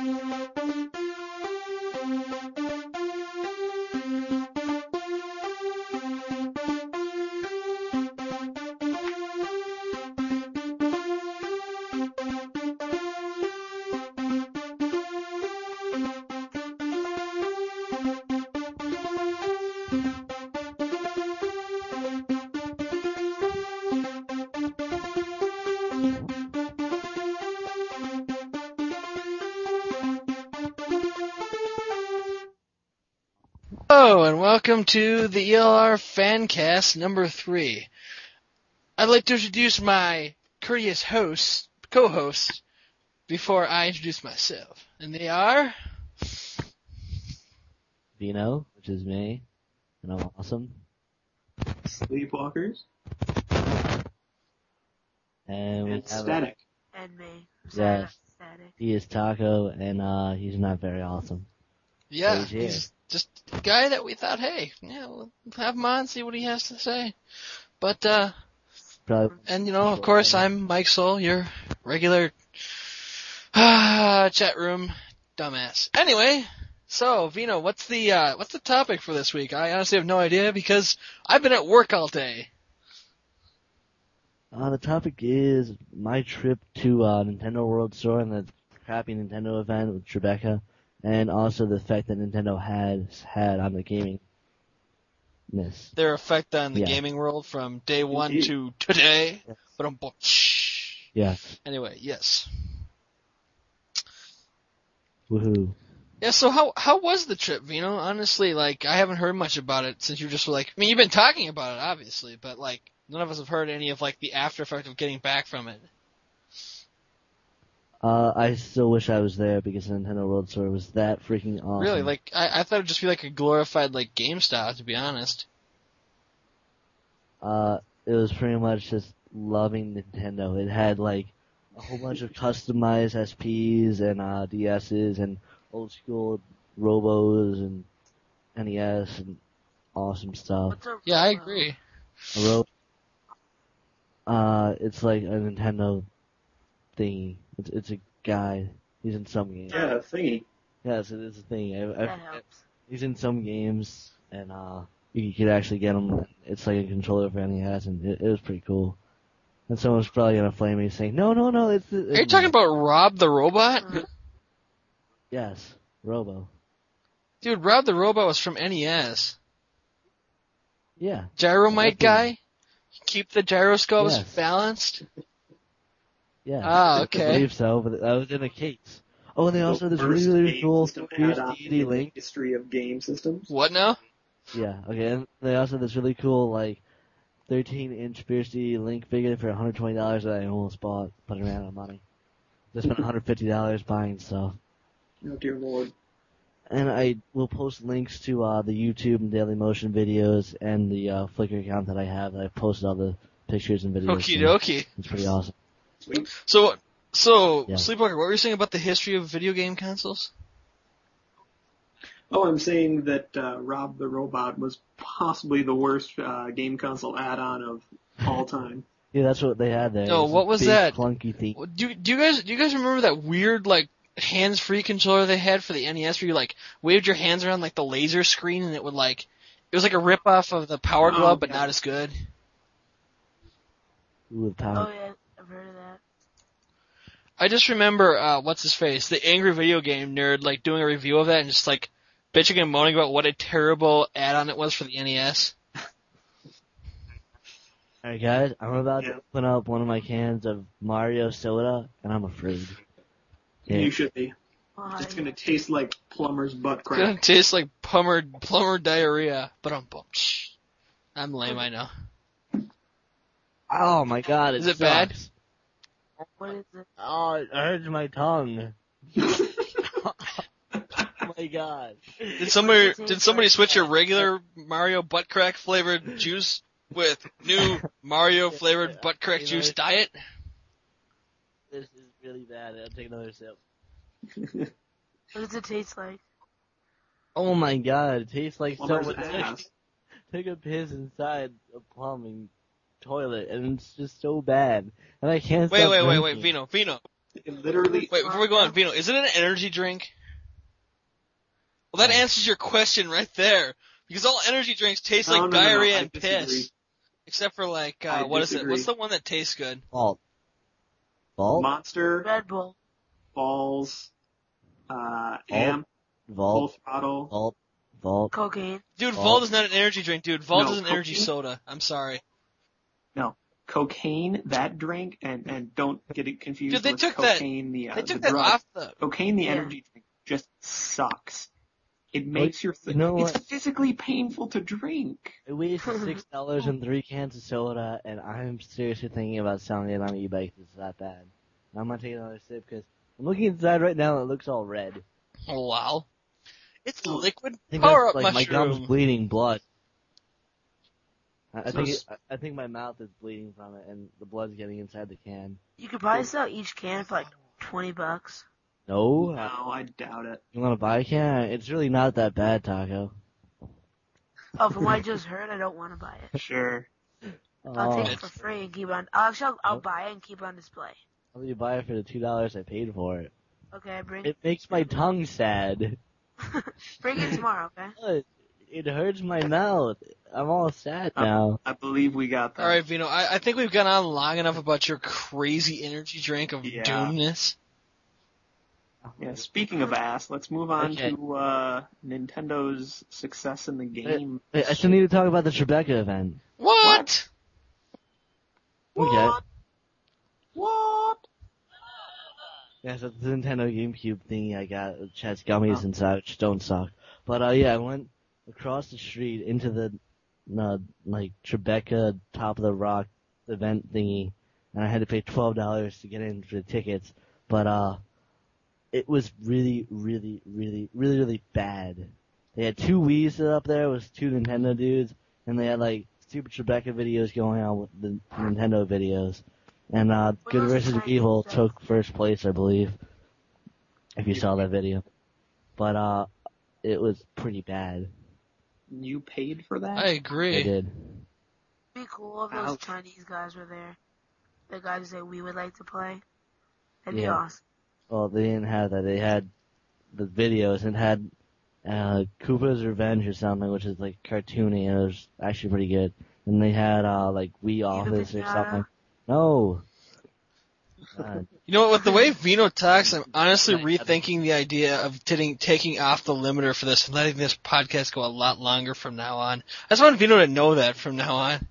Hello, and welcome to the ELR Fancast number 3. I'd like to introduce my courteous co-hosts, before I introduce myself. And they are... Vino, which is me, and I'm awesome. Sleepwalkers. And Static. And me. Yes. Static. He is Taco, and he's not very awesome. Yeah, He's here. he's just a guy that we thought, hey, yeah, we'll have him on, see what he has to say. But, Probably. and of course, I'm Mike Soul, your regular chat room dumbass. Anyway, so Vino, what's the topic for this week? I honestly have no idea because I've been at work all day. The topic is my trip to Nintendo World Store and the crappy Nintendo event with Tribeca, and also the effect that Nintendo has had on the gaming. Their effect on the Yeah. gaming world from day one Indeed. to today. Yes. But Yes. anyway, yes. Woohoo. Yeah, so how was the trip, Vino? Honestly, like, I haven't heard much about it since you just were like, I mean, you've been talking about it, obviously, but like, none of us have heard any of like the after effect of getting back from it. I still wish I was there because the Nintendo World Store was that freaking awesome. Really, like, I thought it'd just be like a glorified, like, GameStop, to be honest. It was pretty much just loving Nintendo. It had like a whole bunch of customized SPs and DSs and old school Robos and NES and awesome stuff. What's up? Yeah, I agree. It's like a Nintendo thingy. It's a guy. He's in some games. Yeah, thingy. Yes, it is a thing. That helps. He's in some games, and you could actually get him. It's like a controller for NES, and it was pretty cool. And someone's probably gonna flame me saying, "No, it's." Are you talking about Rob the Robot? Yes, Robo. Dude, Rob the Robot was from NES. Yeah. Gyromite guy? Keep the gyroscopes Yes. balanced? Yeah. Ah, I okay. believe so, but that was in a case. Oh, and they also had this First really, really game cool system Fierce add-on Deity in the Link. history of game systems. What now? Yeah, okay, and they also had this really cool, like, 13-inch Fierce Deity Link figure for $120 that I almost bought, but I ran out of money. I spent $150 buying stuff. Oh dear lord. And I will post links to the YouTube and Daily Motion videos and the Flickr account that I have. That I've posted all the pictures and videos. Okie to. dokie. It's pretty awesome. Sweet. So, Yeah. Sleepwalker, what were you saying about the history of video game consoles? Oh, I'm saying that Rob the Robot was possibly the worst game console add-on of all time. Yeah, that's what they had there. No, It was what a was big, that? clunky thing. Do you guys remember that weird, like, hands-free controller they had for the NES where you, like, waved your hands around, like, the laser screen and it would, like, it was like a rip-off of the Power Oh, Glove, but yeah. not as good? Ooh, the power. Oh yeah, I've heard of that. I just remember, what's-his-face, the Angry Video Game Nerd, like, doing a review of that and just, like, bitching and moaning about what a terrible add-on it was for the NES. Alright guys, I'm about Yeah. to open up one of my cans of Mario soda, and I'm afraid. Yeah. You should be. Why? It's gonna taste like plumber's butt It's gonna crack. taste like plumber diarrhea, but I'm lame, I know. Oh my god, Is it bad? sucks. What is it? Oh, it hurts my tongue. Oh my god. Did somebody switch your regular Mario butt crack flavored juice with new Mario flavored butt crack juice diet? This is really bad. I'll take another sip. What does it taste like? Oh my god, it tastes like Plumber's someone ass. took a piss inside a plumbing toilet, and it's just so bad. And I can't stop Wait, drinking. Vino. It literally. Wait, before we go on, Vino, is it an energy drink? Well, that answers your question right there. Because all energy drinks taste like No, diarrhea I and disagree. piss. Except for like, I what is it? disagree. What's the one that tastes good? Vault. Monster, Red Bull. Balls, Amp, Full Vault. Throttle. Vault. Cocaine. Dude, Vault. Vault is not an energy drink, dude. Vault No, is an energy cocaine? soda. I'm sorry. No, cocaine, that drink, and don't get it confused Dude, they with took that- cocaine, They the took that drug. off the... Cocaine, the Yeah. energy drink, just sucks. It makes your you know it's what? physically painful to drink. It weighs $6 and 3 cans of soda, and I'm seriously thinking about selling it on eBay because it's that bad. I'm gonna take another sip because I'm looking inside right now and it looks all red. Oh, wow. It's liquid I think power-up that's like my gum's mushroom. bleeding blood. I So think I think my mouth is bleeding from it, and the blood's getting inside the can. You could probably sell each can for like $20. No, No, I doubt it. you want to buy a can? It's really not that bad, Taco. Oh, from what I just heard, I don't want to buy it. Sure. I'll take Oh, it for free and keep it on. Actually, I'll buy it and keep it on display. how do you buy it for the $2 I paid for it? Okay, It makes my tongue sad. bring it tomorrow. Okay. It hurts my mouth. I'm all sad now. I believe we got that. Alright, Vino, I think we've gone on long enough about your crazy energy drink of Yeah. doomness. Yeah, speaking of ass, let's move on Okay. to Nintendo's success in the game. Wait, I still need to talk about the Tribeca event. What? Okay. What? Yeah, so the Nintendo GameCube thingy I got, which has gummies inside, which don't suck. But yeah, I went across the street into the, like, Tribeca Top of the Rock event thingy, and I had to pay $12 to get in for the tickets. But it was really, really, really, really, really bad. They had 2 Wii's set up there with 2 Nintendo dudes, and they had like stupid Tribeca videos going on with the Nintendo videos. And Good was vs. the Chinese Evil stuff? took first place, I believe, if you saw that video. But it was pretty bad. You paid for that? I I agree. did. It'd be cool if those Ouch. Chinese guys were there. The guys that we would like to play. That'd be Yeah. awesome. Well, they didn't have that. They had the videos and had Koopa's Revenge or something, which is like cartoony, and it was actually pretty good. And they had like Wii Office or Pinata. something. No. God. You know what, with the way Vino talks, I'm honestly Right. rethinking the idea of taking off the limiter for this and letting this podcast go a lot longer from now on. I just want Vino to know that from now on.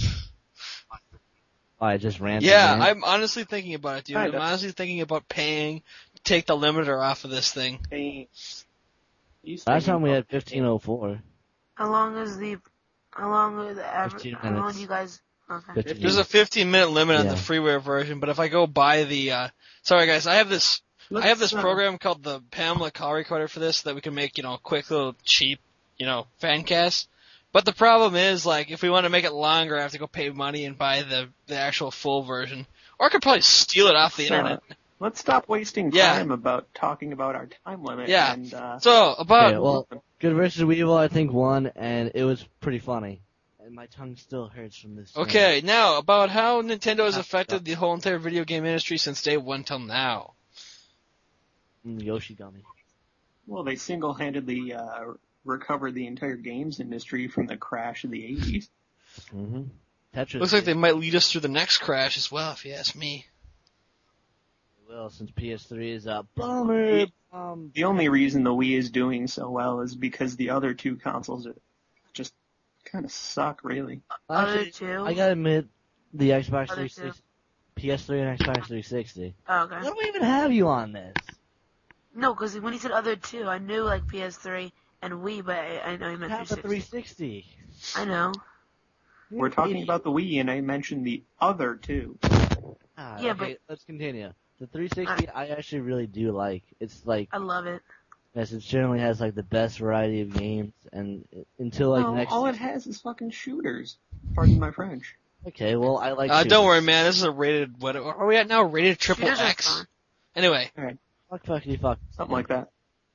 I just ranted. Yeah, man. I'm honestly thinking about it, dude. Kinda. I'm honestly thinking about paying to take the limiter off of this thing. Hey, you Last time we thinking had about- 1504. How long is the average? 15 How long minutes. do you guys? Okay. 15 There's a 15-minute limit on Yeah. the freeware version, but if I go buy the, sorry guys, I have this Let's, program called the Pamela Call Recorder for this that we can make, quick little cheap, fan casts. But the problem is, like, if we want to make it longer, I have to go pay money and buy the actual full version. Or I could probably steal it off the internet. Let's stop wasting Yeah. time about talking about our time limit. Yeah. And, So, about, Okay, well, Good vs. Evil, I think, won, and it was pretty funny. And my tongue still hurts from this. okay, now, about how Nintendo has affected the whole entire video game industry since day one till now. Yoshi Gummy. well, they single-handedly recovered the entire games industry from the crash of the 80s. Mm-hmm. Tetris. Looks like they might lead us through the next crash as well, if you ask me. will, since PS3 is a bummer. The only reason the Wii is doing so well is because the other 2 consoles are just kind of suck, really. Other Actually, two? I gotta admit, the Xbox Other 360, PS3 and Xbox 360. Oh, okay. Why do we even have you on this? No, because when he said other two, I knew like PS3 and Wii, but I know he meant Have the 360. 360. I know. We're talking about the Wii, and I mentioned the other 2. Yeah, Okay, let's continue. The 360, I actually really do like. It's like, I love it. yes, it generally has like the best variety of games, and until like No, next. all it has is fucking shooters. Pardon my French. Okay, well I like. Don't shooters. worry, man. This is a rated. What are we at now? Rated triple Shooters are X. fun. Anyway, Fuck. Something like that.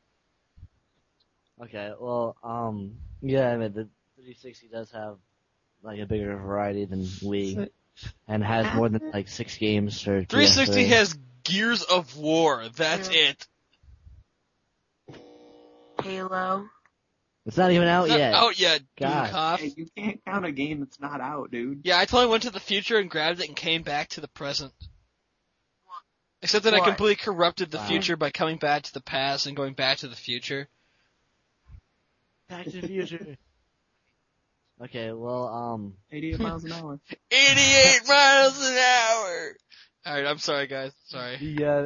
Okay, well, yeah, I mean the 360 does have like a bigger variety than Wii, and has more than like 6 games for. 360 PS3. has Gears of War. That's Yeah. it. Halo. It's not even out It's not yet. out yet, God. Doomcoff. Hey, you can't count a game that's not out, dude. Yeah, I totally went to the future and grabbed it and came back to the present. Except that I What? completely corrupted the Wow. future by coming back to the past and going back to the future. Back to the Future. Okay, well, 88 miles an hour. 88 miles an hour! Alright, I'm sorry guys. Sorry. yeah,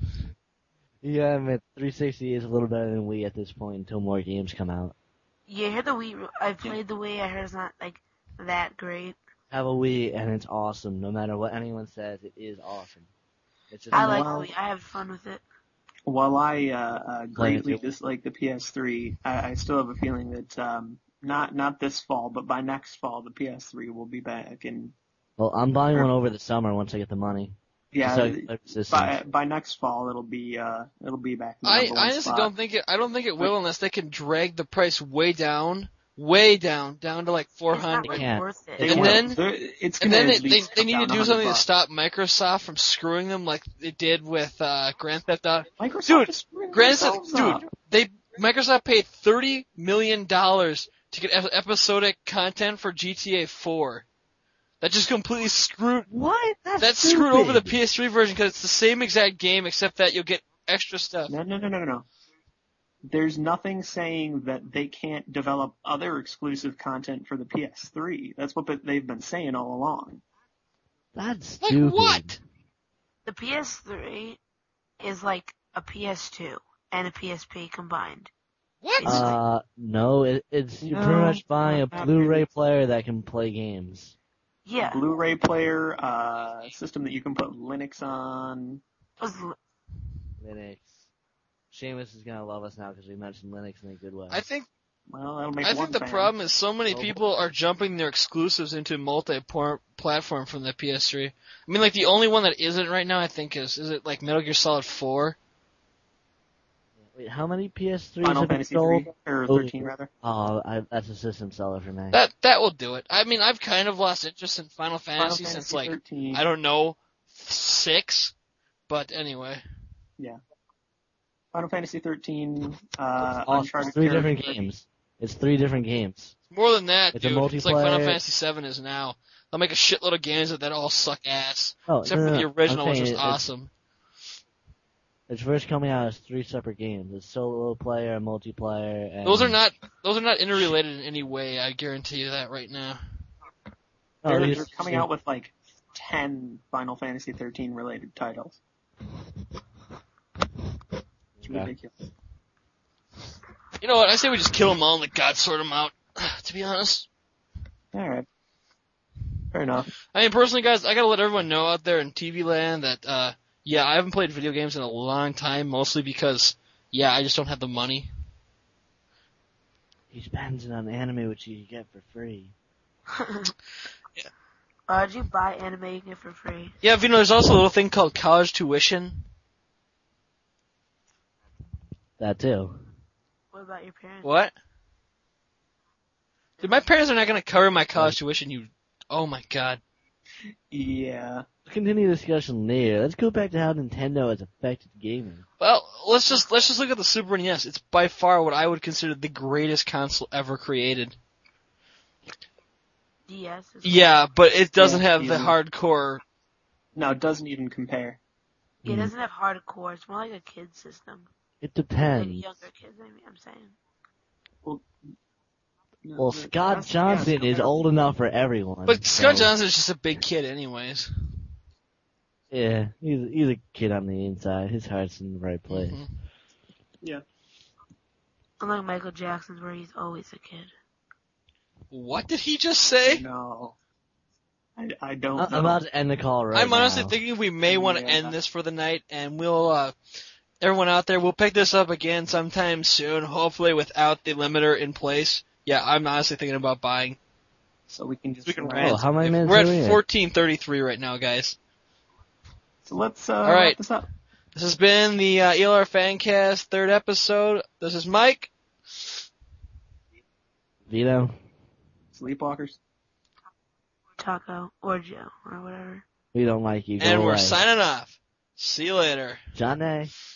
admit 360 is a little better than Wii at this point until more games come out. You hear the Wii? I played the Wii. I heard it's not like that great. Have a Wii and it's awesome. No matter what anyone says, it is awesome. It's just I like well- the Wii. I have fun with it. While I greatly too. dislike the PS3, I still have a feeling that not this fall, but by next fall, the PS3 will be back. And well, I'm buying one over the summer once I get the money. yeah, So, systems. by next fall, it'll be back. In the I number one honestly spot. don't think it will unless they can drag the price way down to like It's 400. not like can't. worth it. They And will. then- It's And gonna then at least they come need to down do 100 something to bucks. stop Microsoft from screwing them like they did with Grand Theft Auto. Microsoft Dude, is screwing Grand Theft, themselves up. Microsoft paid $30 million to get episodic content for GTA 4. That just completely screwed. What? That screwed over the PS3 version because it's the same exact game except that you'll get extra stuff. No. There's nothing saying that they can't develop other exclusive content for the PS3. That's what they've been saying all along. That's Like stupid. what? The PS3 is like a PS2 and a PSP combined. What? No, it's you're No, pretty much buying a not Blu-ray really. player that can play games. Yeah. Blu-ray player, system that you can put Linux on. Linux. Seamus is gonna love us now because we mentioned Linux in a good way. I think Well, that'll make I one think the fan. problem is so many Oh. people are jumping their exclusives into multi-platform from the PS3. I mean, like the only one that isn't right now, I think, is it like Metal Gear Solid 4? Wait, how many PS3s Final have been Fantasy sold? 3 or Oh. 13 rather. That's a system seller for me. That will do it. I mean, I've kind of lost interest in Final Final Fantasy since like 13. I don't know 6, but anyway. Final Fantasy 13, Awesome. Uncharted It's three different Territory. games. It's 3 different games. More than that, It's a dude. It's like Final multiplayer- Fantasy 7 is now. They'll make a shitload of games that all suck ass. Oh, Except no, for no, the no. original, I'm which was saying awesome. It's first coming out as 3 separate games. It's solo player, multiplayer, and Those are not interrelated in any way. I guarantee you that right now. Oh, They're these- coming out with like 10 Final Fantasy 13 related titles. It's Okay. ridiculous. You know what? I say we just kill them all and let God sort them out. To be honest. Alright. Fair enough. I mean, personally, guys, I gotta let everyone know out there in TV land that, yeah, I haven't played video games in a long time, mostly because, yeah, I just don't have the money. He spends it on anime, which you get for free. Did you buy anime you get for free? Yeah, but you know, there's also a little thing called college tuition. That too. What about your parents? What? Dude, my parents are not gonna cover my college tuition, oh my god. Yeah. Let's continue the discussion later. Let's go back to how Nintendo has affected gaming. Well, let's just look at the Super NES. It's by far what I would consider the greatest console ever created. DS. Is Yeah, but it doesn't Yeah, have the even- hardcore. No, it doesn't even compare. It doesn't have hardcore. It's more like a kid system. It Like depends. younger kids, I'm saying. Well, Scott Johnson is old enough for everyone. But Scott so- Johnson is just a big kid, anyways. Yeah, he's a kid on the inside. His heart's in the right place. Mhm. Unlike Michael Jackson's, where he's always a kid. What did he just say? No. I don't I'm know. about to end the call right I'm honestly now. thinking we may want to Yeah. end this for the night, and we'll, everyone out there, we'll pick this up again sometime soon, hopefully without the limiter in place. Yeah, I'm honestly thinking about buying. So we can just We can wrap. rant. how many minutes We're are we at at? 14:33 right now, guys. So let's right. wrap this up. This has been the ELR Fancast 3rd episode. This is Mike. Vito? Sleepwalkers. Taco or Joe or whatever. We don't like you. Go And we're away. signing off. See you later. Johnny.